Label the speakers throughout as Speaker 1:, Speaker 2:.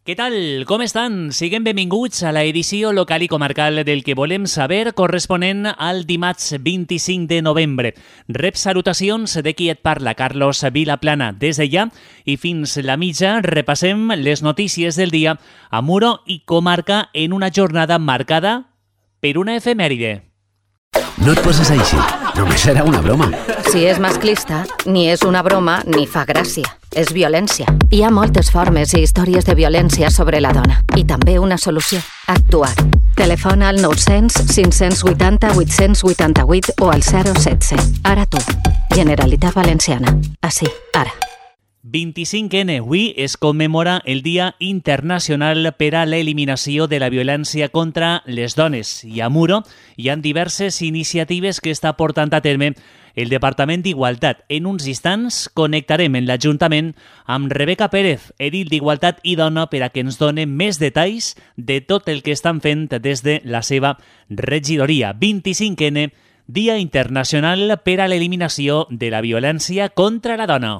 Speaker 1: Què tal? Com estan? Siguem benvinguts a l'edició local i comarcal del que volem saber corresponent al dimarts 25 de novembre. Rep salutacions de qui et parla, Carlos Vilaplana. Des d'allà i fins la mitja repassem les notícies del dia a Muro i comarca en una jornada marcada per una efemèride.
Speaker 2: No et poses així, només serà una broma.
Speaker 3: Si és masclista, ni és una broma ni fa gràcia. És violència. Hi ha moltes formes i històries de violència sobre la dona. I també una solució. Actuar. Telefona al 900 580 888 o al 017. Ara tu. Generalitat Valenciana. Així, ara.
Speaker 1: 25N. Avui es commemora el Dia Internacional per a l'Eliminació de la Violència contra les Dones. I a Muro hi ha diverses iniciatives que està portant a terme el Departament d'Igualtat. En uns instants connectarem en l'Ajuntament amb Rebeca Pérez, edil d'Igualtat i Dona, per a que ens doni més detalls de tot el que estan fent des de la seva regidoria. 25N, Dia Internacional per a l'Eliminació de la Violència contra la Dona.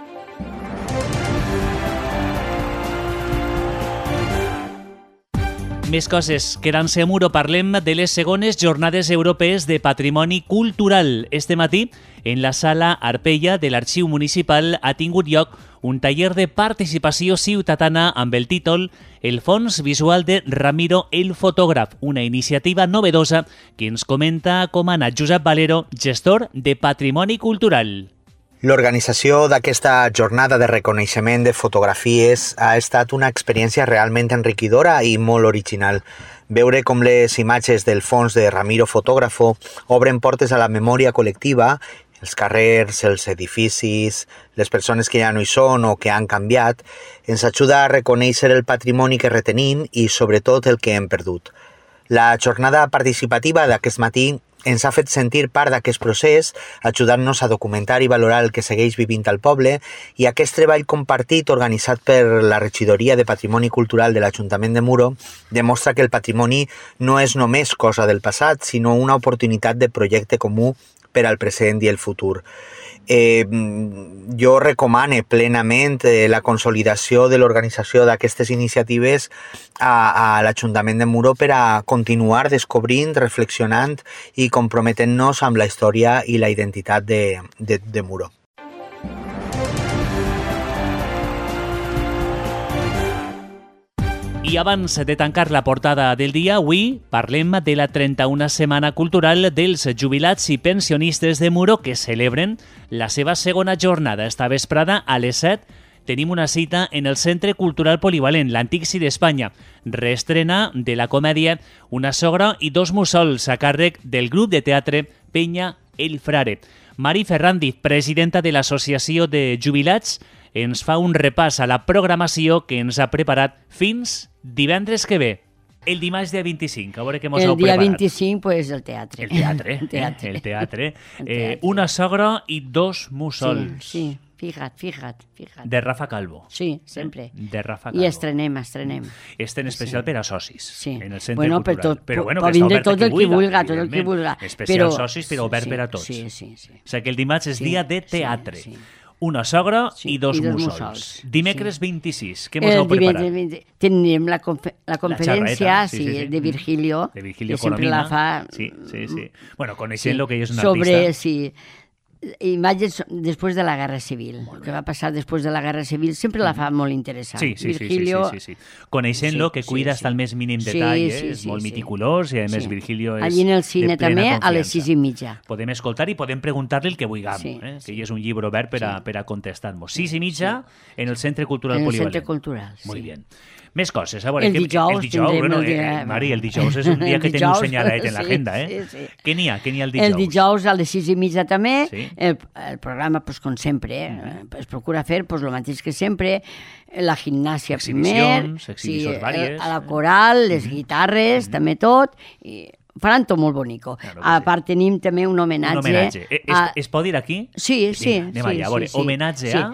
Speaker 1: Més coses. Quedant-se a Muro, parlem de les segones Jornades Europees de Patrimoni Cultural. Este matí, en la sala Arpella de l'Arxiu Municipal, ha tingut lloc un taller de participació ciutadana amb el títol El fons visual de Ramiro el fotògraf, una iniciativa novedosa que ens comenta com ha anat Josep Valero, gestor de Patrimoni Cultural.
Speaker 4: L'organització d'aquesta jornada de reconeixement de fotografies ha estat una experiència realment enriquidora i molt original. Veure com les imatges del fons de Ramiro Fotógrafo obren portes a la memòria col·lectiva, els carrers, els edificis, les persones que ja no hi són o que han canviat, ens ajuda a reconèixer el patrimoni que retenim i sobretot el que hem perdut. La jornada participativa d'aquest matí ens ha fet sentir part d'aquest procés, ajudant-nos a documentar i valorar el que segueix vivint al poble, i aquest treball compartit organitzat per la Regidoria de Patrimoni Cultural de l'Ajuntament de Muro demostra que el patrimoni no és només cosa del passat, sinó una oportunitat de projecte comú per al present i el futur. Jo recomano plenament la consolidació de l'organització d'aquestes iniciatives a l'Ajuntament de Muro per a continuar descobrint, reflexionant i comprometent-nos amb la història i la identitat de Muro.
Speaker 1: I abans de tancar la portada del dia, avui parlem de la 31a Setmana Cultural dels Jubilats i Pensionistes de Muro, que celebren la seva segona jornada. Esta vesprada, a les 7, tenim una cita en el Centre Cultural Polivalent, l'Antic Cid d'Espanya. Reestrena de la comèdia Una sogra i dos mussols, a càrrec del grup de teatre Penya el Frare. Mari Ferrandiz, presidenta de l'Associació de Jubilats, ens fa un repàs a la programació que ens ha preparat fins divendres que ve. El dimarts dia 25, a veure què mos heu preparat.
Speaker 5: El dia 25, pues, el teatre.
Speaker 1: El teatre. Una sogra i dos mussols.
Speaker 5: Sí, fija't.
Speaker 1: De Rafa Calvo.
Speaker 5: Sí, sempre.
Speaker 1: De Rafa Calvo.
Speaker 5: I estrenem.
Speaker 1: Este en especial per a socis.
Speaker 5: Sí.
Speaker 1: En el Centre Cultural.
Speaker 5: Però pot vindre tot el que vulga.
Speaker 1: Especial socis, però obert per a tots.
Speaker 5: Sí.
Speaker 1: O sigui que el dimarts és dia de teatre. Una sogra i dos mussols. Dimecres 26, què mos heu preparat?
Speaker 5: Tenim la conferència de Virgilio,
Speaker 1: de Virgilio
Speaker 5: que sempre la fa...
Speaker 1: Sí. Bueno, coneixent lo que és un
Speaker 5: sobre,
Speaker 1: artista.
Speaker 5: Imatges després de la Guerra Civil. El que va passar després de la Guerra Civil sempre la fa molt interessant. Virgilio...
Speaker 1: Sí. Coneixent-lo, que cuida hasta el més mínim detall, és molt meticulós i a més Virgilio és...
Speaker 5: Allí en el cine també a les 6:30.
Speaker 1: Podem escoltar i podem preguntar-li el que vulguem, que hi és un llibre obert per a contestar-nos. 6:30 en el Centre Cultural Polivalent.
Speaker 5: En el Centre Cultural,
Speaker 1: Molt bé. Més coses, a veure.
Speaker 5: El dijous tindrem...
Speaker 1: Mari, el dijous és un dia que teniu senyaladet en l'agenda,
Speaker 5: Sí.
Speaker 1: Què n'hi ha el dijous?
Speaker 5: El dijous a les 6:30 també, el programa, pues, com sempre, es procura fer pues, el mateix que sempre, la gimnàsia primer,
Speaker 1: exhibicions vàries,
Speaker 5: a la coral, les guitarres, també tot, i faran tot molt bonico.
Speaker 1: Claro
Speaker 5: a part tenim també un homenatge.
Speaker 1: Es pot dir aquí?
Speaker 5: Sí.
Speaker 1: Anem allà, a veure, homenatge a...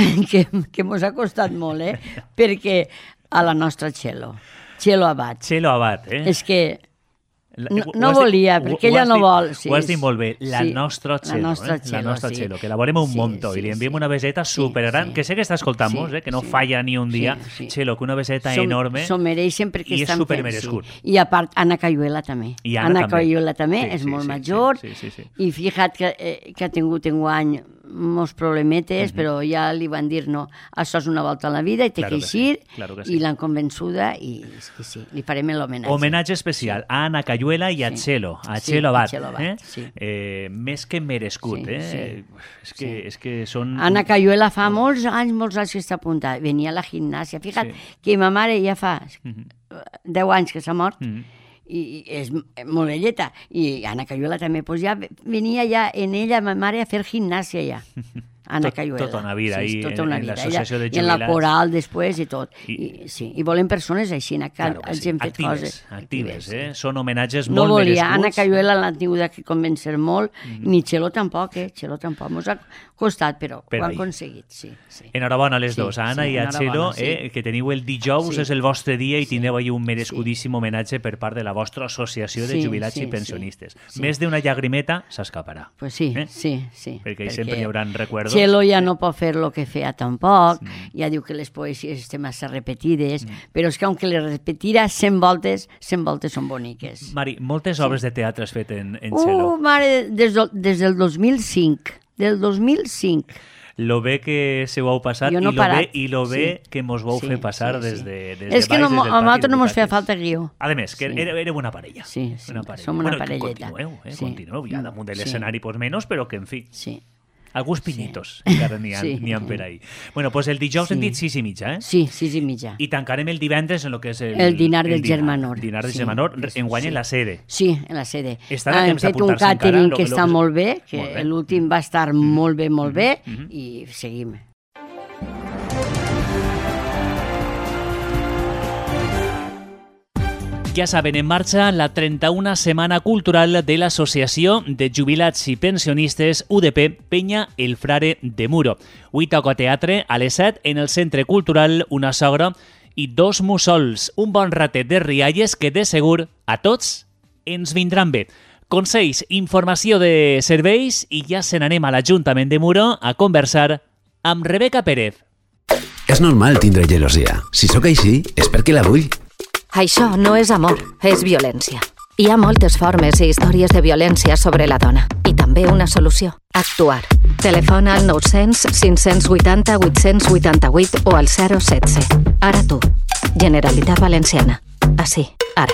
Speaker 5: Que mos ha costat molt, perquè a la nostra Txelo Abad.
Speaker 1: Txelo Abad,
Speaker 5: És que No volia, perquè ella no vol.
Speaker 1: Ho has dit molt bé, la nostra Txelo, la nostra Txelo, que la veurem un muntó i li enviem una beseta supergran, que sé que està escoltant-nos, que no falla ni un dia. Txelo, que una beseta enorme.
Speaker 5: S'ho mereixen perquè
Speaker 1: i és
Speaker 5: estan
Speaker 1: supermerescut.
Speaker 5: I a part, Anna Cayuela també. Anna Cayuela també és molt major i fixa't que ha tingut enguany molts problemetes, però ja li van dir no, això és una volta a la vida i té que eixir, i l'han convençuda i sí, li farem l'homenatge.
Speaker 1: Homenatge especial a Anna Cayuela i a Txelo, a Txelo Abad. Més que merescut, És que són...
Speaker 5: Anna Cayuela fa molts anys que està apuntada. Venia a la gimnàsia. Fixa't que ma mare ja fa 10 anys que s'ha mort, i és molt velleta, i Anna Cayuela també, doncs ja venia ja en ella, ma mare, a fer gimnàsia ja. Anna Cayuela.
Speaker 1: Tota una vida,
Speaker 5: i
Speaker 1: en l'associació de jubilats.
Speaker 5: I en la coral després i tot. I volem persones així, que hagin fet coses
Speaker 1: actives. Són homenatges molt merescuts.
Speaker 5: No volia, Anna Cayuela l'han tingut que convèncer molt, ni Txelo tampoc, Txelo tampoc. Ens ha costat, però ho han aconseguit, sí.
Speaker 1: Enhorabona a les dos, a Anna i a Txelo, que teniu el dijous, és el vostre dia i tindreu ahir un merescudíssim homenatge per part de la vostra associació de jubilats i pensionistes. Més d'una llagrimeta s'escaparà.
Speaker 5: Pues sí.
Speaker 1: Perquè sempre hi haurà recuerdos.
Speaker 5: Txelo ja no pot fer el que feia tampoc, ja diu que les poesies estan massa repetides, però és que aunque les repetira 100 voltes són boniques.
Speaker 1: Mari, moltes obres de teatre has fet en Txelo.
Speaker 5: Mare, des del 2005. Del 2005.
Speaker 1: Lo bé que se ho heu passat i lo bé que mos vau fer passar des de
Speaker 5: és que a nosaltres no mos feia falta guió.
Speaker 1: A més, que éreu una parella.
Speaker 5: Sí, som una parelleta.
Speaker 1: Continueu, ja damunt de l'escenari, pues menos, però que en fi. Sí. Alguns pinyitos encara n'hi ha per ahí. Bueno, pues el dijous hem dit 6:30,
Speaker 5: Sí, 6:30.
Speaker 1: I tancarem el divendres en el que és
Speaker 5: el dinar del Germanor.
Speaker 1: Dinar del Germanor, enguany en la sede.
Speaker 5: Sí, en la sede.
Speaker 1: Hem
Speaker 5: fet un càtering que està molt bé, que l'últim va estar molt bé, i seguim.
Speaker 1: Ja saben, en marxa la 31a Setmana Cultural de l'Associació de Jubilats i Pensionistes UDP Penya El Frare de Muro. Avui toca teatre a les 7 en el Centre Cultural Una Sogra i 2 mussols, un bon ratet de rialles que de segur a tots ens vindran bé. Consells, informació de serveis i ja se n'anem a l'Ajuntament de Muro a conversar amb Rebeca Pérez.
Speaker 2: És normal tindre gelosia. Si sóc així, és perquè la vull.
Speaker 3: Això no és amor, és violència. Hi ha moltes formes i històries de violència sobre la dona. I també una solució. Actuar. Telefona al 900 580 888 o al 016. Ara tu. Generalitat Valenciana. Així, ara.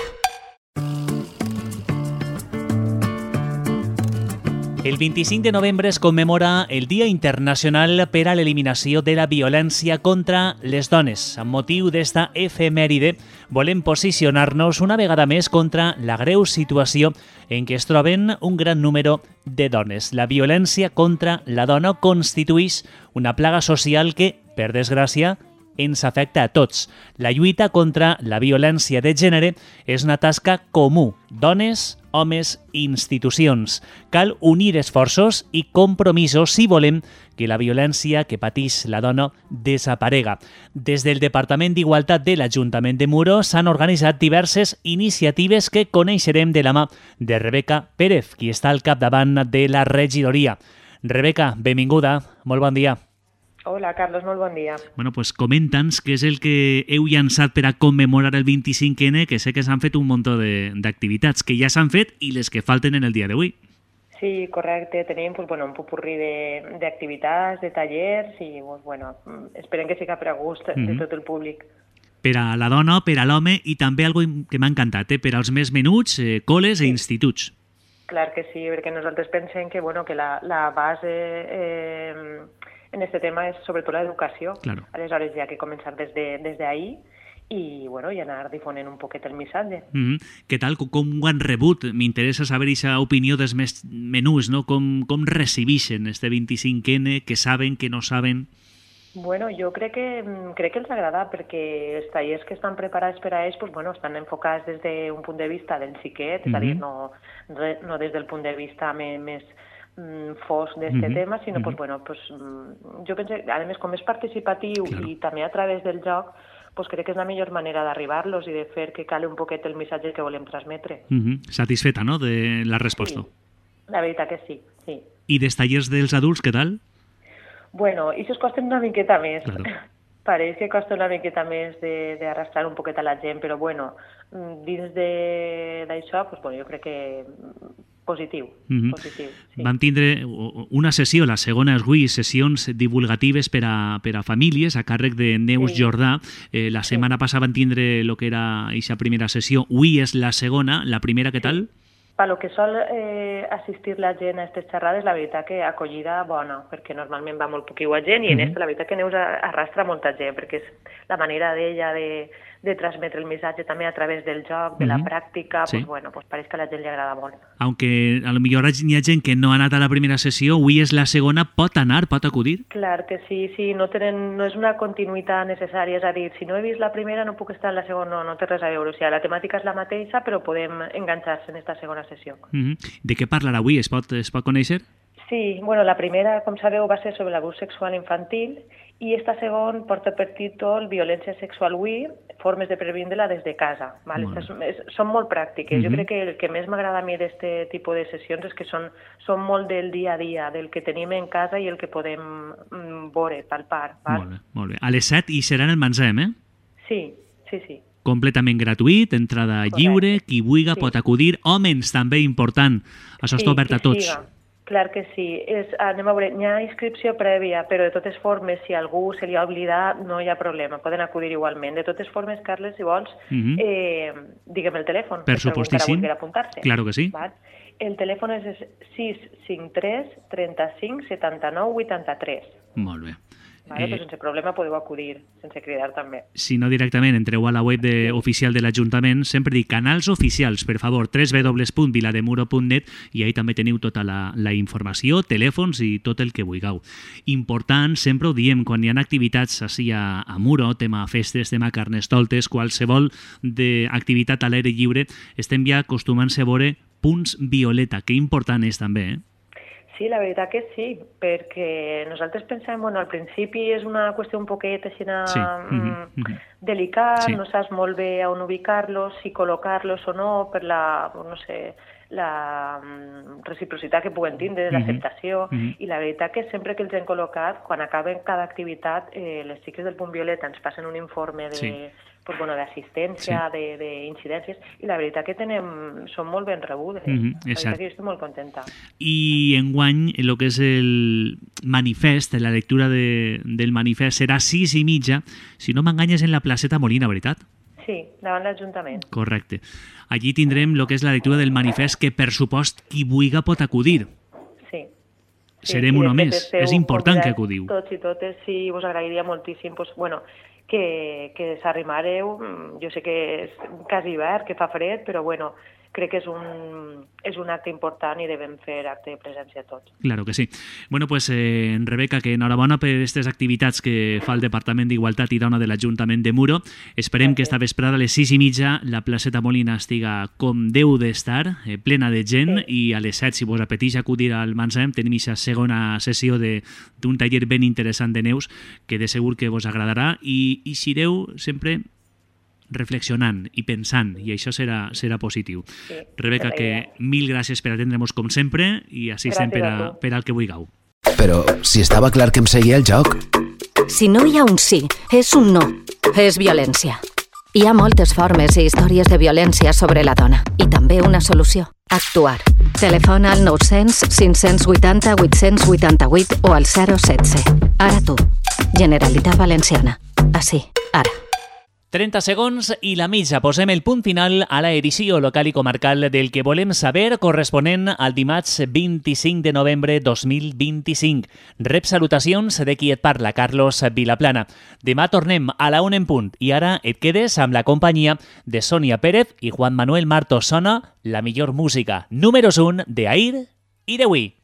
Speaker 1: El 25 de novembre es commemora el Dia Internacional per a l'Eliminació de la Violència contra les Dones. Amb motiu d'esta efemèride, volem posicionar-nos una vegada més contra la greu situació en què es troben un gran número de dones. La violència contra la dona constituïx una plaga social que, per desgràcia, ens afecta a tots. La lluita contra la violència de gènere és una tasca comú. Dones, homes i institucions. Cal unir esforços i compromisos si volem que la violència que pateix la dona desaparega. Des del Departament d'Igualtat de l'Ajuntament de Muro s'han organitzat diverses iniciatives que coneixerem de la mà de Rebeca Pérez, qui està al capdavant de la regidoria. Rebeca, benvinguda, molt bon dia.
Speaker 6: Hola, Carlos, molt bon dia.
Speaker 1: Bueno, pues comenta'ns què és el que heu llançat per a commemorar el 25N, que sé que s'han fet un munt d'activitats que ja s'han fet i les que falten en el dia d'avui.
Speaker 6: Sí, correcte. Tenim un popurrí d'activitats, de tallers i esperem que siga per a gust de tot el públic.
Speaker 1: Per a la dona, per a l'home i també algo que m'ha encantat, per als més menuts, col·les i instituts.
Speaker 6: Clar que sí, perquè nosaltres pensem que la base en aquest tema és sobretot l'educació.
Speaker 1: Claro.
Speaker 6: Aleshores hi ha que començar des d'ahir i anar difonent un poquet el missatge.
Speaker 1: Què tal? Com ho han rebut? M'interessa saber aquesta opinió dels més menuts, no? Com recibeixen este 25N, que saben, que no saben?
Speaker 6: Bueno, jo crec que els agrada perquè els tallers que estan preparats per a ells estan enfocats des d'un punt de vista del xiquet, és a dir, no des del punt de vista més fosc d'aquest tema, sinó jo penso, a més, com és participatiu i també a través del joc, pues crec que és la millor manera d'arribar-los i de fer que cali un poquet el missatge que volem transmetre.
Speaker 1: Satisfeta, no?, de la resposta.
Speaker 6: Sí, la veritat que sí, sí.
Speaker 1: I dels tallers dels adults, què tal?
Speaker 6: Bueno, i això costa una miqueta més.
Speaker 1: Claro.
Speaker 6: Pareix que costa una miqueta més d'arrastrar un poquet a la gent, però bueno, dins d'això, pues, bueno, jo crec que positiu, positiu. Sí.
Speaker 1: Vam tindre una sessió, la segona és avui, sessions divulgatives per a famílies a càrrec de Neus Jordà. La setmana passada vam tindre el que era aquesta primera sessió. Avui és la segona. La primera, què tal?
Speaker 6: Per lo que sol assistir la gent a aquestes xerrades, la veritat que acollida bona, perquè normalment va molt poquiua gent i en esta la veritat que Neus arrastra molta gent, perquè és la manera d'ella de transmetre el missatge també a través del joc, de la pràctica, pues bueno, pues pareix que a la gent li agrada molt.
Speaker 1: Aunque a lo millor hi ha gent que no ha anat a la primera sessió, avui és la segona, pot anar, pot acudir?
Speaker 6: Clar que sí, no és una continuïtat necessària, és a dir, si no he vist la primera no puc estar en la segona, no té res a veure, o sigui, la temàtica és la mateixa, però podem enganxar-se en esta segona sessió.
Speaker 1: De què parlarà avui? Es pot conèixer?
Speaker 6: Sí, bueno, la primera, com sabeu, va ser sobre l'abús sexual infantil i esta segona porta per títol Violència sexual avui, formes de previndre-la des de casa. Val? Són molt pràctiques. Jo crec que el que més m'agrada a mi d'aquest tipus de sessions és que són molt del dia a dia, del que tenim en casa i el que podem veure, palpar. Val?
Speaker 1: Molt bé. A les 7 hi serà en el Mansem, eh?
Speaker 6: Sí.
Speaker 1: Completament gratuït, entrada lliure, qui vulgui pot acudir. Hòmens, també important. Això està obert a tots.
Speaker 6: Clar que sí. Anem a veure, hi ha inscripció prèvia, però de totes formes, si algú se li ha oblidat, no hi ha problema, poden acudir igualment. De totes formes, Carles, si vols, digue'm el telèfon.
Speaker 1: Per supostíssim. Claro que sí.
Speaker 6: El telèfon és 653 35 79 83.
Speaker 1: Molt bé.
Speaker 6: Vale, però sense problema podeu acudir, sense cridar també.
Speaker 1: Si no directament entreu a la web oficial de l'Ajuntament, sempre dic canals oficials, per favor, www.vilademuro.net i ahí també teniu tota la informació, telèfons i tot el que vulgueu. Important, sempre ho diem, quan hi ha activitats així a Muro, tema festes, tema carnestoltes, qualsevol activitat a l'aire lliure, estem ja acostumant-se a veure punts violeta, que important és també,
Speaker 6: Sí, la veritat que sí, perquè nosaltres pensem, bueno, al principi és una qüestió un poquet així delicat, no saps molt bé on ubicar-los, si col·locar-los o no, per la, no sé, la reciprocitat que puguen tindre, l'acceptació, i la veritat que sempre que els hem col·locat, quan acaben cada activitat, les xiques del Punt Violeta ens passen un informe d'assistència, d'incidències, i la veritat que són molt ben rebudes. La veritat que jo estic molt contenta.
Speaker 1: I enguany, el que és el manifest, la lectura del manifest serà 6:30, si no m'enganyes, en la placeta Molina, veritat?
Speaker 6: Sí, davant l'Ajuntament.
Speaker 1: Correcte. Allí tindrem el que és la lectura del manifest, que per supost qui vulgui pot acudir.
Speaker 6: Sí.
Speaker 1: Serem un més. És important que acudiu.
Speaker 6: Tots i totes, sí, us agrairia moltíssim, que s'arrimareu. Jo sé que és quasi hivern, que fa fred, però bueno, crec que és un acte important i devem fer acte de presència tots.
Speaker 1: Claro que sí. Bueno, pues, Rebeca, que enhorabona per aquestes activitats que fa el Departament d'Igualtat i Dona de l'Ajuntament de Muro. Esperem que esta vesprada a les 6:30 la placeta Molina estiga com deu d'estar, plena de gent, i a les 7, si vos apeteix acudir al Mansem, tenim aquesta segona sessió d'un taller ben interessant de Neus, que de segur que vos agradarà, i eixireu sempre reflexionant i pensant, i això serà positiu.
Speaker 6: Sí,
Speaker 1: Rebeca, que mil gràcies per atendre'ns com sempre i assistem per al que vulgueu.
Speaker 2: Però si estava clar que em seguia el joc.
Speaker 3: Si no hi ha un sí, és un no. És violència. Hi ha moltes formes i històries de violència sobre la dona. I també una solució. Actuar. Telefona al 900 580 888 o al 016. Ara tu. Generalitat Valenciana. Així, ara.
Speaker 1: 30 segons i la mitja. Posem el punt final a la edició local i comarcal del que volem saber, corresponent al dimarts 25 de novembre 2025. Rep salutacions de qui et parla, Carlos Vilaplana. Demà tornem a la 1 en punt i ara et quedes amb la companyia de Sònia Pérez i Juan Manuel Martos. Sona la millor música. Números 1 d'ahir i d'avui.